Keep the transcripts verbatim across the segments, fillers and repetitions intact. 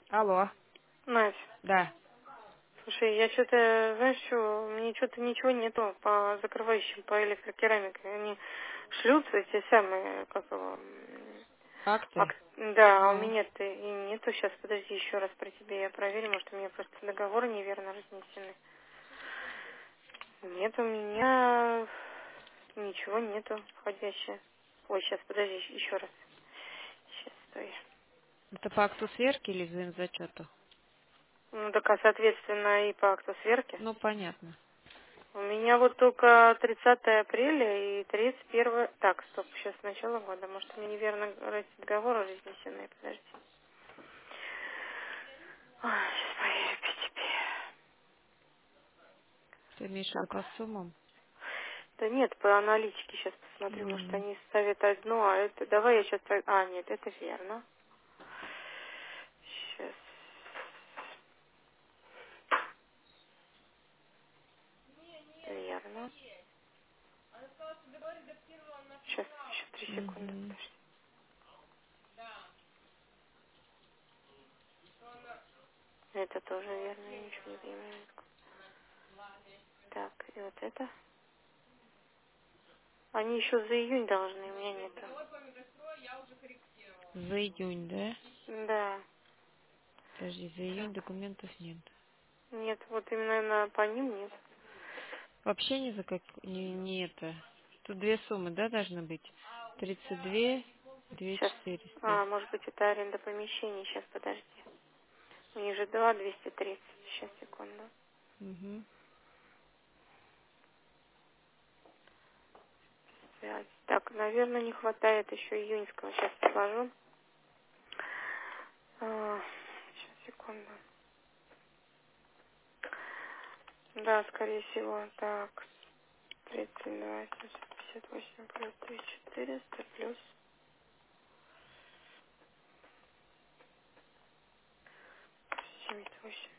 Алло. Надь, Да. слушай, я что-то, знаешь, что, мне что-то ничего нету по закрывающим, по электрокерамике. Они шлются, эти самые, как его, м, Акты? ак- да, а у Ну. меня-то и нету. Сейчас, подожди, еще раз про тебя я проверю, может, у меня просто договоры неверно разнесены. Нет, у меня ничего нету входящее. Ой, сейчас, подожди, еще раз. Сейчас, стой. Это по акту сверки или зачету? Ну, так, а, соответственно, и по акту сверки. Ну, понятно. У меня вот только тридцатое апреля и тридцать первое. Так, стоп, сейчас начало года. Может, у меня неверно эти договоры разнесены. Подожди. Ой, сейчас проверю пи ти пи. Ты имеешь в виду по Так. суммам? Да нет, по аналитике сейчас посмотрю. Может, М, они ставят одно, а это... Давай я сейчас... А, нет, это верно. Сейчас. Верно. Сейчас, еще три секунды. мгм. Подожди. Это тоже верно, я ничего не понимаю. Так, и вот это. Они еще за июнь должны, у меня нету. За июнь, да? Да. Подожди, за июнь Так. документов нет. Нет, вот именно на, по ним нет. Вообще не за как... Не, не это. Тут две суммы, да, должны быть? Тридцать две, две Сейчас. четыреста. А, может быть, это аренда помещений. Сейчас, подожди. У них же два двести тридцать. Сейчас, секунду. Угу. Пять. Так, наверное, не хватает еще июньского. Сейчас положу. А, сейчас, секунду. Да, скорее всего. Так, тридцать два, семьсот пятьдесят восемь плюс три четыреста плюс семьдесят восемь.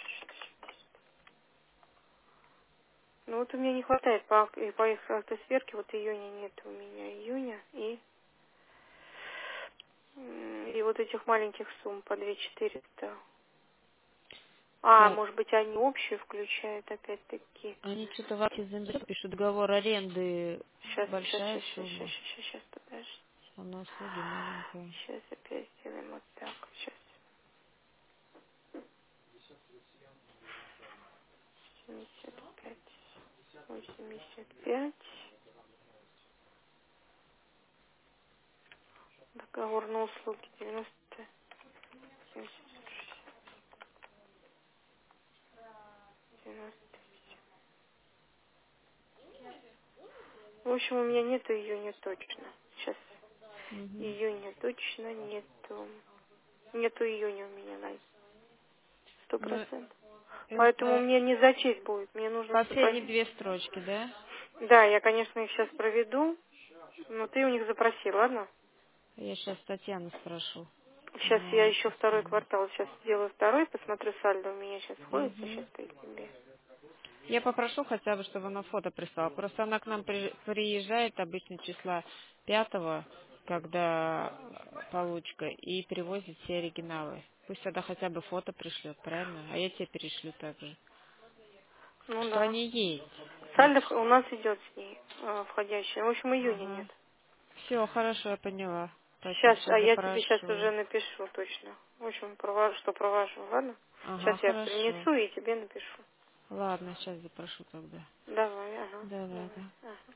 Ну вот у меня не хватает по, ак- и по их автосверке, вот июня нет у меня июня и м, и вот этих маленьких сумм по две четыреста. А, Так, может быть, они общие включают опять-таки. они что-то в акте замечают, пишут договор аренды Сейчас, сейчас, большая сейчас, сейчас, сейчас, сумма, сейчас, сейчас, подожди. а на услуги маленькая. Сейчас опять сделаем вот так. Сейчас. семьдесят пять, восемьдесят пять. Договор на услуги девяносто, семьдесят, девяносто. В общем, у меня нету июня точно. Сейчас. Угу. Июня точно нету. Нету июня у меня, Надь. Сто Ну, процентов. Поэтому это мне не зачесть будет. Мне нужно... последние попросить. две строчки, да? Да, я, конечно, их сейчас проведу. Но ты у них запроси, ладно? Я сейчас Татьяну спрошу. Сейчас я Она еще все второй скажет. квартал. Сейчас сделаю второй, посмотрю сальдо. У меня сейчас сходится. Сейчас Угу. ты тебе. Я попрошу хотя бы, чтобы она фото прислала. Просто она к нам при- приезжает обычно числа пятого, когда э, получка, и привозит все оригиналы. Пусть тогда хотя бы фото пришлет, правильно? А я тебе перешлю также. Ну Что да. они есть. Так Сальдо что... у нас идет с ней э, входящая. В общем, июня нет. Ага. Все, хорошо, я поняла. Спасибо, Сейчас, а сейчас я тебе сейчас запрошу. уже напишу точно. В общем, провожу, что провожу, ладно? Ага, Сейчас я хорошо. принесу и тебе напишу. Ладно, сейчас запрошу тогда. Давай, ага. Давай, Давай. да. Ага.